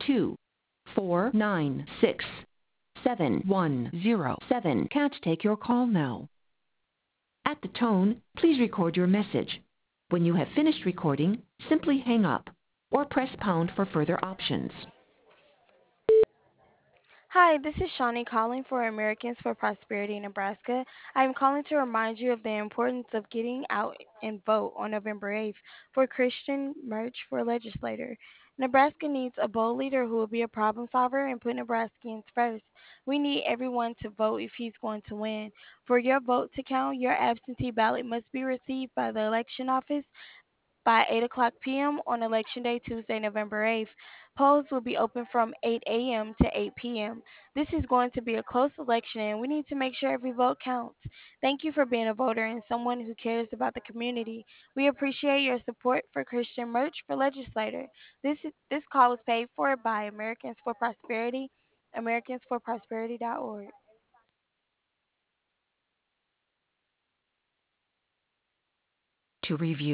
2496710. Can't take your call now. At the tone, please record your message. When you have finished recording, simply hang up or press pound for further options. Hi, this is Shawnee calling for Americans for Prosperity Nebraska. I am calling to remind you of the importance of getting out and vote on November 8th for Christian Merch for Legislator. Nebraska needs a bold leader who will be a problem solver and put Nebraskans first. We need everyone to vote if he's going to win. For your vote to count, your absentee ballot must be received by the election office by 8 o'clock p.m. on Election Day, Tuesday, November 8th. Polls will be open from 8 a.m. to 8 p.m. This is going to be a close election, and we need to make sure every vote counts. Thank you for being a voter and someone who cares about the community. We appreciate your support for Christian Merch for Legislator. This call is paid for by Americans for Prosperity, americansforprosperity.org. To review